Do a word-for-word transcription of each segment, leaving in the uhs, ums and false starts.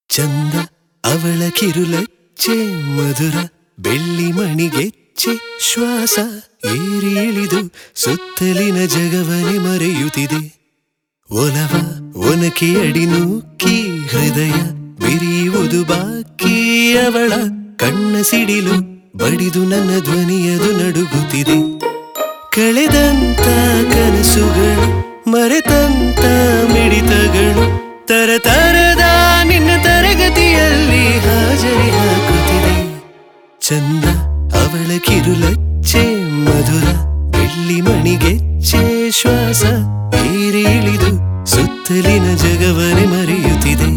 ಚಂದ ಅವಳ ಕಿರುಲಚ್ಚೆ ಮಧುರ ಬೆಳ್ಳಿ ಮಣಿಗೆಚ್ಚೆ ಶ್ವಾಸ ಏರಿ ಇಳಿದು ಸುತ್ತಲಿನ ಜಗವನೆ ಮರೆಯುತ್ತಿದೆ. ಒಲವ ಒನಕೆ ಅಡಿ ನೂಕಿ ಹೃದಯ ಬಿರಿಯುವುದು ಬಾಕಿ. ಅವಳ ಕಣ್ಣ ಸಿಡಿಲು ಬಡಿದು ನನ್ನ ಧ್ವನಿಯದು ನಡುಗುತ್ತಿದೆ. ಕಳೆದಂತ ಕನಸುಗಳು ಮರೆತಂತ ಮಿಡಿತಗಳು ತರತರದ ನಿನ್ನ ತರಗತಿಯಲ್ಲಿ ಹಾಜರಿ ಹಾಕುತ್ತಿದೆ. ಚಂದ ಅವಳ ಕಿರುಲಚ್ಚೆ ಮಧುರ ಬೆಳ್ಳಿ ಮಣಿಗೆಚ್ಚೆ ಶ್ವಾಸ ಏರಿ ಇಳಿದು ಸುತ್ತಲಿನ ಜಗವನೆ ಮರೆಯುತ್ತಿದೆ.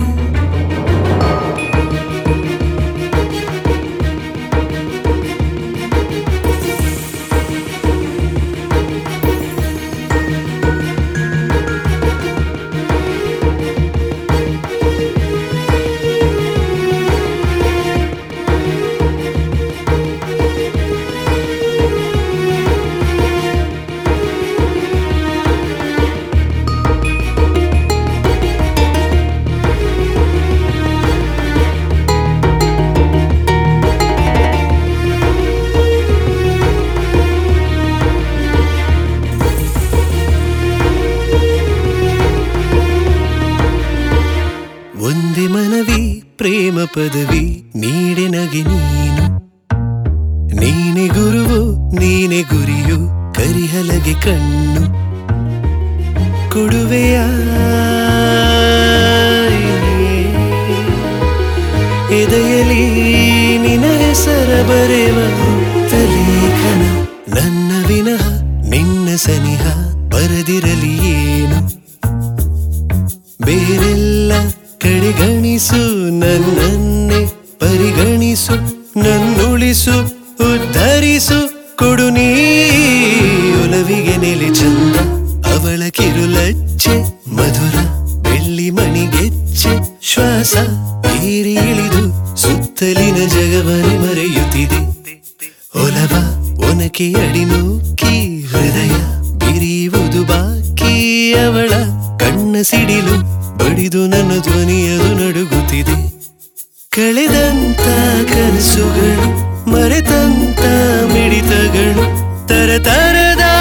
ಒಂದೇ ಮನವಿ ಪ್ರೇಮ ಪದವಿ ನೀಡೆ ನಗೆ ನೀನು. ನೀನೆ ಗುರುವು ನೀನೆ ಗುರಿಯು ಕರಿಹಲಗೆ ಕಣ್ಣು ಕೊಡುವೆಯ ಎದೆಯಲಿ ನಿನ ಹೆಸರ ಬರೆವ ಲೇಖನ. ನನ್ನ ವಿನಃ ನಿನ್ನ ಸನಿಹ ಬರದಿರಲಿ ಏನು. ಬೇರೆಲ್ಲ ಕಡೆಗಣಿಸು ನನ್ನನ್ನೇ ಪರಿಗಣಿಸು. ನನ್ನುಳಿಸು ಉದ್ಧರಿಸು ಕೊಡು ನೀ ಒಲವಿಗೆ ನೆಲೆ. ಚಂದ ಅವಳ ಕಿರುಲಚ್ಚೆ ಮಧುರ ಬೆಳ್ಳಿ ಮಣಿಗೆಚ್ಚೆ ಶ್ವಾಸ ಏರಿ ಇಳಿದು ಸುತ್ತಲಿನ ಜಗವನೆ ಮರೆಯುತ್ತಿದೆ. ಒಲವ ಒನಕೆ ಅಡಿ ನೂಕಿ ಹೃದಯ ಬಿರಿಯುವುದು ಬಾಕಿ. ಅವಳ ಕಣ್ಣ ಸಿಡಿಲು ಬಡಿದು ನನ್ನ ಧ್ವನಿಯದು ನಡುಗುತ್ತಿದೆ. ಕಳೆದಂತ ಕನಸುಗಳು ಮರೆತಂತ ಮಿಡಿತಗಳು ತರತರದ